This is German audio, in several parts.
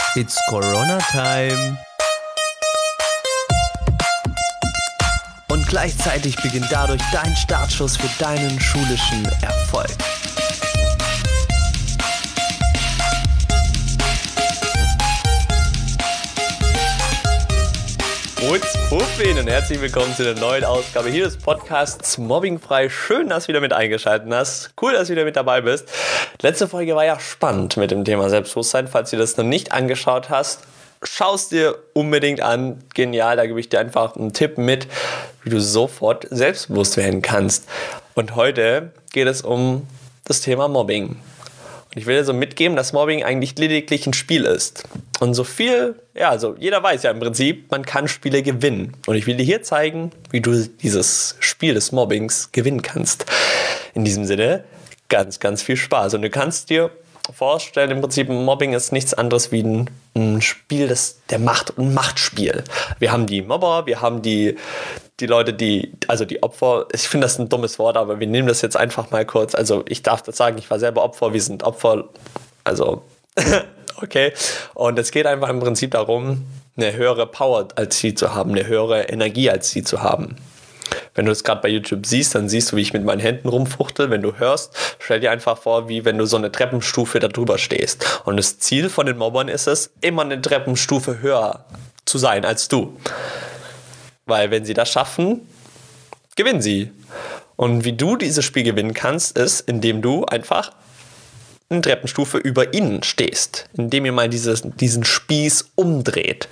It's Corona Time. Und gleichzeitig beginnt dadurch dein Startschuss für deinen schulischen Erfolg. Puffin und herzlich willkommen zu der neuen Ausgabe hier des Podcasts Mobbingfrei. Schön, dass du wieder mit eingeschaltet hast. Cool, dass du wieder mit dabei bist. Letzte Folge war ja spannend mit dem Thema Selbstbewusstsein. Falls du das noch nicht angeschaut hast, schau es dir unbedingt an. Genial, da gebe ich dir einfach einen Tipp mit, wie du sofort selbstbewusst werden kannst. Und heute geht es um das Thema Mobbing. Und ich will dir so mitgeben, dass Mobbing eigentlich lediglich ein Spiel ist. Und so viel, also jeder weiß ja im Prinzip, man kann Spiele gewinnen. Und ich will dir hier zeigen, wie du dieses Spiel des Mobbings gewinnen kannst. In diesem Sinne, ganz, ganz viel Spaß. Und du kannst dir vorstellen, im Prinzip Mobbing ist nichts anderes wie ein Spiel der Macht, ein Machtspiel. Wir haben die Mobber, wir haben die Leute, die Opfer. Ich finde das ein dummes Wort, aber wir nehmen das jetzt einfach mal kurz. Also ich darf das sagen, ich war selber Opfer, wir sind Opfer, also okay. Und es geht einfach im Prinzip darum, eine höhere Power als sie zu haben, eine höhere Energie als sie zu haben. Wenn du es gerade bei YouTube siehst, dann siehst du, wie ich mit meinen Händen rumfuchtel. Wenn du hörst, stell dir einfach vor, wie wenn du so eine Treppenstufe da drüber stehst. Und das Ziel von den Mobbern ist es, immer eine Treppenstufe höher zu sein als du. Weil wenn sie das schaffen, gewinnen sie. Und wie du dieses Spiel gewinnen kannst, ist, indem du einfach eine Treppenstufe über ihnen stehst. Indem ihr mal diesen Spieß umdreht.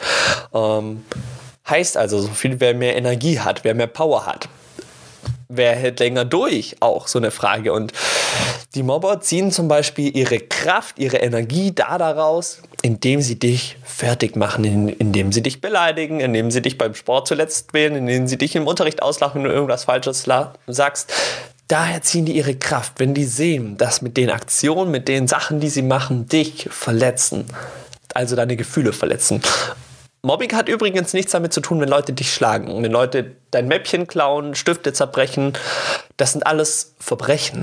Heißt also, so viel, wer mehr Energie hat, wer mehr Power hat. Wer hält länger durch? Auch so eine Frage. Und die Mobber ziehen zum Beispiel ihre Kraft, ihre Energie daraus, indem sie dich fertig machen, indem sie dich beleidigen, indem sie dich beim Sport zuletzt wählen, indem sie dich im Unterricht auslachen, wenn du irgendwas Falsches sagst. Daher ziehen die ihre Kraft, wenn die sehen, dass mit den Aktionen, mit den Sachen, die sie machen, dich verletzen. Also deine Gefühle verletzen. Mobbing hat übrigens nichts damit zu tun, wenn Leute dich schlagen, wenn Leute dein Mäppchen klauen, Stifte zerbrechen. Das sind alles Verbrechen.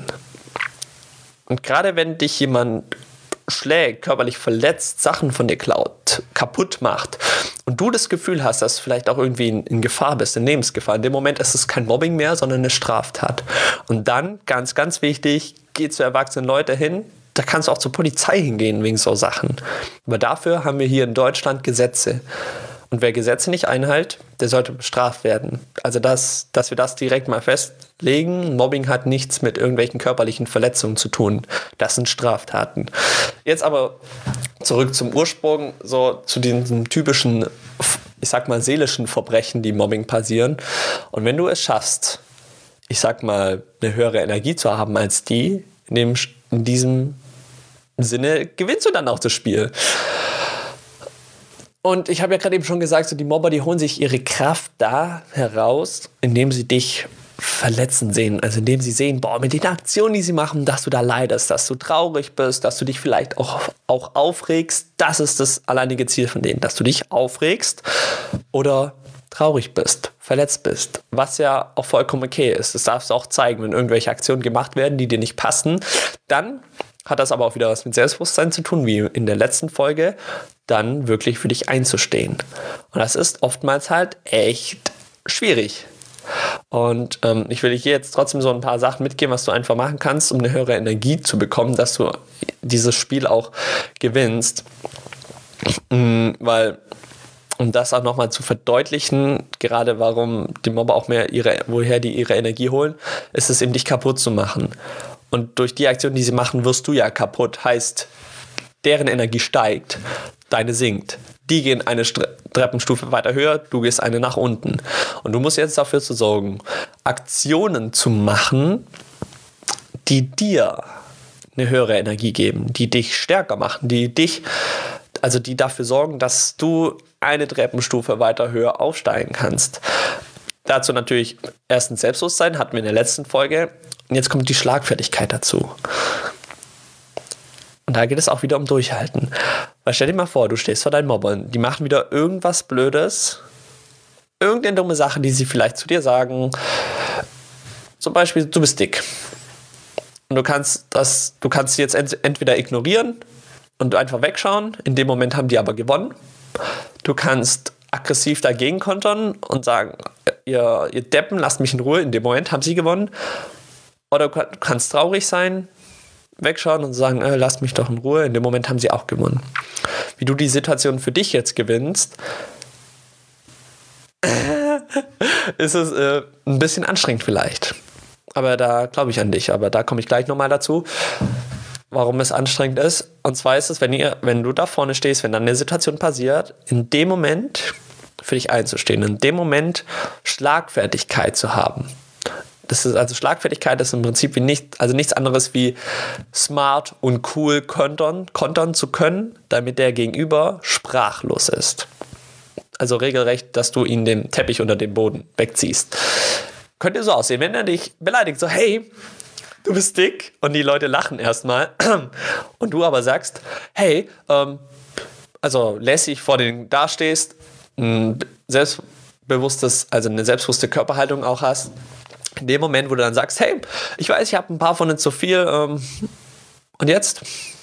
Und gerade wenn dich jemand schlägt, körperlich verletzt, Sachen von dir klaut, kaputt macht und du das Gefühl hast, dass du vielleicht auch irgendwie in Gefahr bist, in Lebensgefahr, in dem Moment ist es kein Mobbing mehr, sondern eine Straftat. Und dann, ganz, ganz wichtig, geh zu erwachsenen Leuten hin. Da kannst du auch zur Polizei hingehen wegen so Sachen. Aber dafür haben wir hier in Deutschland Gesetze. Und wer Gesetze nicht einhält, der sollte bestraft werden. Also dass wir das direkt mal festlegen. Mobbing hat nichts mit irgendwelchen körperlichen Verletzungen zu tun. Das sind Straftaten. Jetzt aber zurück zum Ursprung, so zu diesen typischen, ich sag mal, seelischen Verbrechen, die Mobbing passieren. Und wenn du es schaffst, ich sag mal, eine höhere Energie zu haben als die, in diesem Sinne gewinnst du dann auch das Spiel. Und ich habe ja gerade eben schon gesagt, so die Mobber, die holen sich ihre Kraft da heraus, indem sie dich verletzen sehen. Also indem sie sehen, mit den Aktionen, die sie machen, dass du da leidest, dass du traurig bist, dass du dich vielleicht auch aufregst. Das ist das alleinige Ziel von denen, dass du dich aufregst oder traurig bist, verletzt bist, was ja auch vollkommen okay ist. Das darfst du auch zeigen, wenn irgendwelche Aktionen gemacht werden, die dir nicht passen. Dann hat das aber auch wieder was mit Selbstbewusstsein zu tun, wie in der letzten Folge, dann wirklich für dich einzustehen. Und das ist oftmals halt echt schwierig. Und ich will dir hier jetzt trotzdem so ein paar Sachen mitgeben, was du einfach machen kannst, um eine höhere Energie zu bekommen, dass du dieses Spiel auch gewinnst. Weil, um das auch nochmal zu verdeutlichen, gerade warum die Mobber auch woher die ihre Energie holen, ist es eben, dich kaputt zu machen. Und durch die Aktion, die sie machen, wirst du ja kaputt. Heißt, deren Energie steigt, deine sinkt. Die gehen eine Treppenstufe weiter höher, du gehst eine nach unten. Und du musst jetzt dafür sorgen, Aktionen zu machen, die dir eine höhere Energie geben, die dich stärker machen, die dafür sorgen, dass du eine Treppenstufe weiter höher aufsteigen kannst. Dazu natürlich erstens Selbstbewusstsein, hatten wir in der letzten Folge. Und jetzt kommt die Schlagfertigkeit dazu. Und da geht es auch wieder um Durchhalten. Weil stell dir mal vor, du stehst vor deinen Mobbern, die machen wieder irgendwas Blödes, irgendeine dumme Sache, die sie vielleicht zu dir sagen. Zum Beispiel, du bist dick. Und du kannst sie jetzt entweder ignorieren und einfach wegschauen. In dem Moment haben die aber gewonnen. Du kannst aggressiv dagegen kontern und sagen, ihr Deppen, lasst mich in Ruhe. In dem Moment haben sie gewonnen. Oder du kannst traurig sein, wegschauen und sagen, lasst mich doch in Ruhe. In dem Moment haben sie auch gewonnen. Wie du die Situation für dich jetzt gewinnst, ist es ein bisschen anstrengend vielleicht. Aber da glaube ich an dich. Aber da komme ich gleich nochmal dazu, warum es anstrengend ist. Und zwar ist es, wenn du da vorne stehst, wenn dann eine Situation passiert, in dem Moment für dich einzustehen, in dem Moment Schlagfertigkeit zu haben. Das ist also Schlagfertigkeit ist im Prinzip nichts anderes wie smart und cool kontern zu können, damit der Gegenüber sprachlos ist. Also regelrecht, dass du ihn den Teppich unter dem Boden wegziehst. Könnte so aussehen, wenn er dich beleidigt, so hey, du bist dick, und die Leute lachen erstmal und du aber sagst, hey, also lässig vor denen dastehst, eine selbstbewusste Körperhaltung auch hast. In dem Moment, wo du dann sagst, hey, ich weiß, ich habe ein paar von denen zu viel, und jetzt?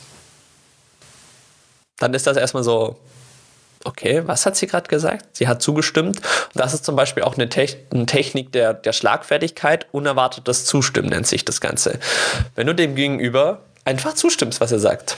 Dann ist das erstmal so, okay, was hat sie gerade gesagt? Sie hat zugestimmt. Und das ist zum Beispiel auch eine Technik der Schlagfertigkeit. Unerwartetes Zustimmen nennt sich das Ganze. Wenn du dem Gegenüber einfach zustimmst, was er sagt.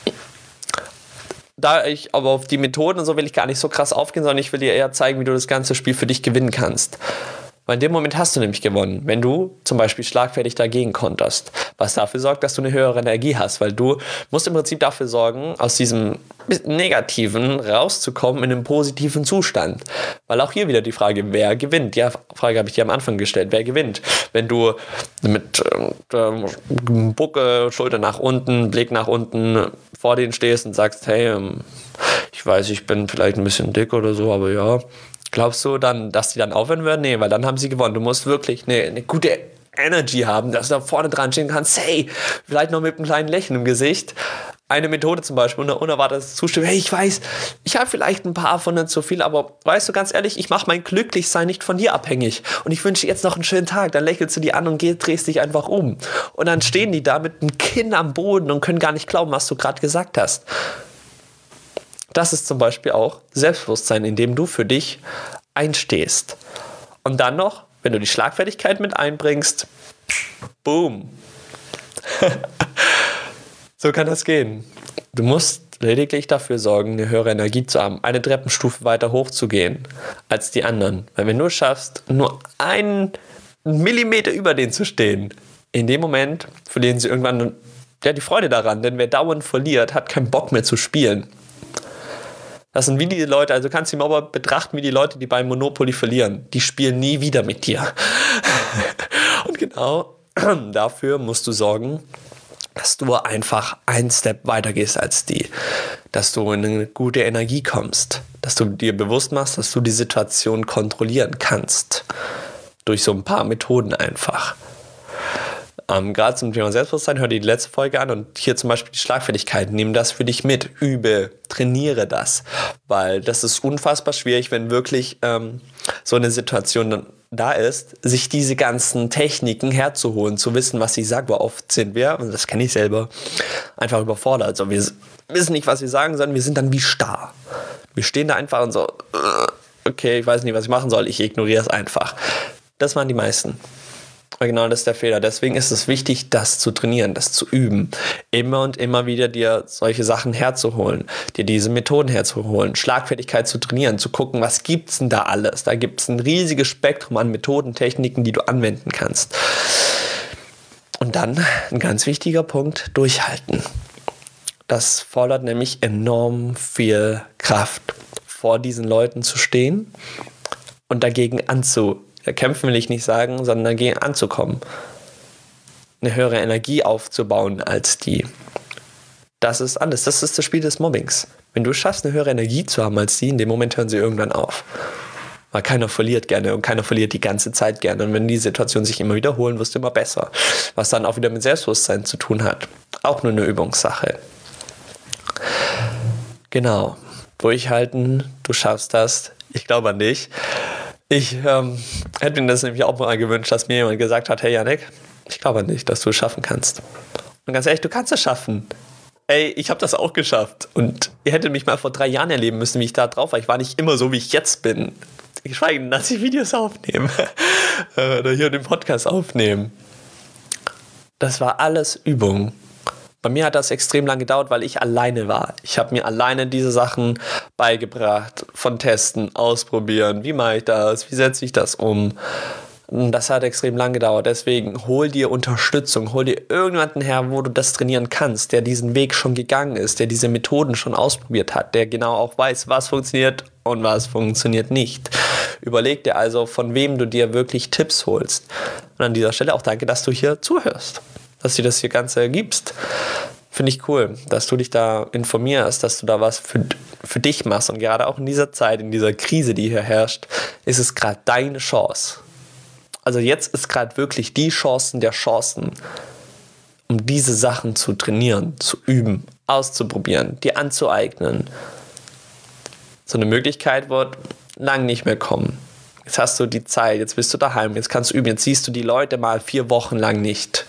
Da ich aber auf die Methoden und so will ich gar nicht so krass aufgehen, sondern ich will dir eher zeigen, wie du das ganze Spiel für dich gewinnen kannst. Weil in dem Moment hast du nämlich gewonnen, wenn du zum Beispiel schlagfertig dagegen konterst, was dafür sorgt, dass du eine höhere Energie hast, weil du musst im Prinzip dafür sorgen, aus diesem Negativen rauszukommen in einen positiven Zustand. Weil auch hier wieder die Frage, wer gewinnt? Die Frage habe ich dir am Anfang gestellt, wer gewinnt? Wenn du mit Bucke, Schulter nach unten, Blick nach unten vor denen stehst und sagst, hey, ich weiß, ich bin vielleicht ein bisschen dick oder so, aber ja, glaubst du dann, dass die dann aufhören würden? Nee, weil dann haben sie gewonnen. Du musst wirklich eine gute Energy haben, dass du da vorne dran stehen kannst. Hey, vielleicht noch mit einem kleinen Lächeln im Gesicht. Eine Methode zum Beispiel, unerwartetes Zustimmen. Hey, ich weiß, ich habe vielleicht ein paar von denen zu viel, aber weißt du, ganz ehrlich, ich mache mein Glücklichsein nicht von dir abhängig. Und ich wünsche dir jetzt noch einen schönen Tag. Dann lächelst du die an und drehst dich einfach um. Und dann stehen die da mit dem Kinn am Boden und können gar nicht glauben, was du gerade gesagt hast. Das ist zum Beispiel auch Selbstbewusstsein, indem du für dich einstehst. Und dann noch, wenn du die Schlagfertigkeit mit einbringst, boom. So kann das gehen. Du musst lediglich dafür sorgen, eine höhere Energie zu haben, eine Treppenstufe weiter hoch zu gehen als die anderen. Weil wenn du es schaffst, nur einen Millimeter über denen zu stehen, in dem Moment verlieren sie irgendwann die Freude daran. Denn wer dauernd verliert, hat keinen Bock mehr zu spielen. Das sind wie die Leute, also kannst du dir mal betrachten, wie die Leute, die beim Monopoly verlieren. Die spielen nie wieder mit dir. Und genau dafür musst du sorgen, dass du einfach einen Step weiter gehst als die. Dass du in eine gute Energie kommst. Dass du dir bewusst machst, dass du die Situation kontrollieren kannst. Durch so ein paar Methoden einfach. Gerade zum Thema Selbstbewusstsein, hör dir die letzte Folge an und hier zum Beispiel die Schlagfertigkeit. Nimm das für dich mit, übe, trainiere das. Weil das ist unfassbar schwierig, wenn wirklich so eine Situation dann da ist, sich diese ganzen Techniken herzuholen, zu wissen, was ich sage. Weil oft sind wir, und das kenne ich selber, einfach überfordert. Also wir wissen nicht, was wir sagen, sondern wir sind dann wie starr. Wir stehen da einfach und so, okay, ich weiß nicht, was ich machen soll, ich ignoriere es einfach. Das machen die meisten. Genau, das ist der Fehler. Deswegen ist es wichtig, das zu trainieren, das zu üben. Immer und immer wieder dir solche Sachen herzuholen, dir diese Methoden herzuholen, Schlagfertigkeit zu trainieren, zu gucken, was gibt's denn da alles? Da gibt es ein riesiges Spektrum an Methoden, Techniken, die du anwenden kannst. Und dann, ein ganz wichtiger Punkt, durchhalten. Das fordert nämlich enorm viel Kraft, vor diesen Leuten zu stehen und dagegen kämpfen will ich nicht sagen, sondern dagegen anzukommen. Eine höhere Energie aufzubauen als die. Das ist alles. Das ist das Spiel des Mobbings. Wenn du schaffst, eine höhere Energie zu haben als die, in dem Moment hören sie irgendwann auf. Weil keiner verliert gerne und keiner verliert die ganze Zeit gerne. Und wenn die Situationen sich immer wiederholen, wirst du immer besser. Was dann auch wieder mit Selbstbewusstsein zu tun hat. Auch nur eine Übungssache. Genau. Durchhalten, du schaffst das. Ich glaube an dich. Ich hätte mir das nämlich auch mal gewünscht, dass mir jemand gesagt hat, hey Yannick, ich glaube nicht, dass du es schaffen kannst. Und ganz ehrlich, du kannst es schaffen. Ey, ich habe das auch geschafft. Und ihr hättet mich mal vor 3 Jahren erleben müssen, wie ich da drauf war. Ich war nicht immer so, wie ich jetzt bin. Geschweige denn, dass ich Videos aufnehme. Oder hier den Podcast aufnehmen. Das war alles Übung. Bei mir hat das extrem lang gedauert, weil ich alleine war. Ich habe mir alleine diese Sachen beigebracht. Von Testen, Ausprobieren. Wie mache ich das? Wie setze ich das um? Das hat extrem lang gedauert, deswegen hol dir Unterstützung, hol dir irgendjemanden her, wo du das trainieren kannst, der diesen Weg schon gegangen ist, der diese Methoden schon ausprobiert hat, der genau auch weiß, was funktioniert und was funktioniert nicht. Überleg dir also, von wem du dir wirklich Tipps holst. Und an dieser Stelle auch danke, dass du hier zuhörst, dass du das hier Ganze gibst. Finde ich cool, dass du dich da informierst, dass du da was für dich machst. Und gerade auch in dieser Zeit, in dieser Krise, die hier herrscht, ist es gerade deine Chance. Also jetzt ist gerade wirklich die Chancen der Chancen, um diese Sachen zu trainieren, zu üben, auszuprobieren, dir anzueignen. So eine Möglichkeit wird lang nicht mehr kommen. Jetzt hast du die Zeit, jetzt bist du daheim, jetzt kannst du üben, jetzt siehst du die Leute mal 4 Wochen lang nicht.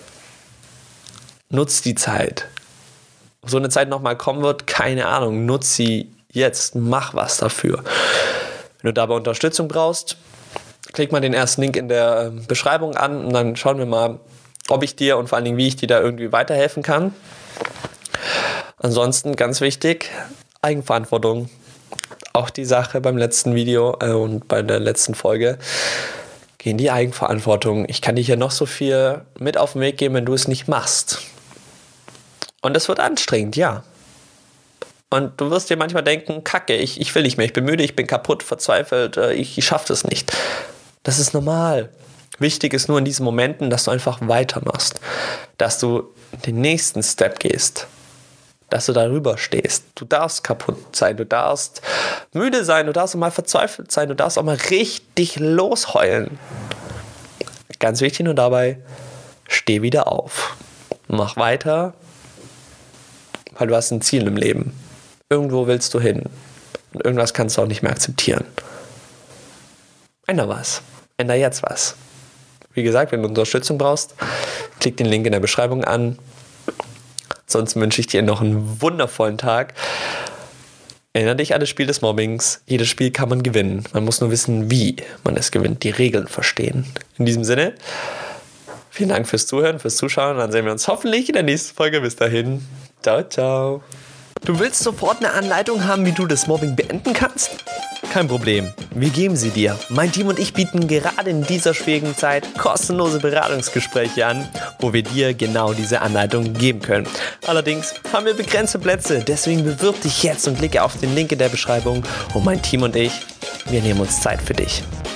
Nutz die Zeit. Ob so eine Zeit nochmal kommen wird, keine Ahnung. Nutz sie jetzt, mach was dafür. Wenn du dabei Unterstützung brauchst, klick mal den ersten Link in der Beschreibung an und dann schauen wir mal, ob ich dir und vor allen Dingen, wie ich dir da irgendwie weiterhelfen kann. Ansonsten ganz wichtig, Eigenverantwortung. Auch die Sache beim letzten Video und bei der letzten Folge. Geh in die Eigenverantwortung. Ich kann dir hier noch so viel mit auf den Weg geben, wenn du es nicht machst. Und es wird anstrengend, ja. Und du wirst dir manchmal denken, Kacke, ich will nicht mehr, ich bin müde, ich bin kaputt, verzweifelt, ich schaffe das nicht. Das ist normal. Wichtig ist nur in diesen Momenten, dass du einfach weitermachst. Dass du den nächsten Step gehst. Dass du darüber stehst. Du darfst kaputt sein, du darfst müde sein, du darfst auch mal verzweifelt sein, du darfst auch mal richtig losheulen. Ganz wichtig nur dabei, steh wieder auf. Mach weiter, weil du hast ein Ziel im Leben. Irgendwo willst du hin. Und irgendwas kannst du auch nicht mehr akzeptieren. Änder was. Änder jetzt was. Wie gesagt, wenn du Unterstützung brauchst, klick den Link in der Beschreibung an. Sonst wünsche ich dir noch einen wundervollen Tag. Erinnere dich an das Spiel des Mobbings. Jedes Spiel kann man gewinnen. Man muss nur wissen, wie man es gewinnt. Die Regeln verstehen. In diesem Sinne, vielen Dank fürs Zuhören, fürs Zuschauen. Dann sehen wir uns hoffentlich in der nächsten Folge. Bis dahin. Ciao, ciao. Du willst sofort eine Anleitung haben, wie du das Mobbing beenden kannst? Kein Problem, wir geben sie dir. Mein Team und ich bieten gerade in dieser schwierigen Zeit kostenlose Beratungsgespräche an, wo wir dir genau diese Anleitung geben können. Allerdings haben wir begrenzte Plätze, deswegen bewirb dich jetzt und klicke auf den Link in der Beschreibung und mein Team und ich, wir nehmen uns Zeit für dich.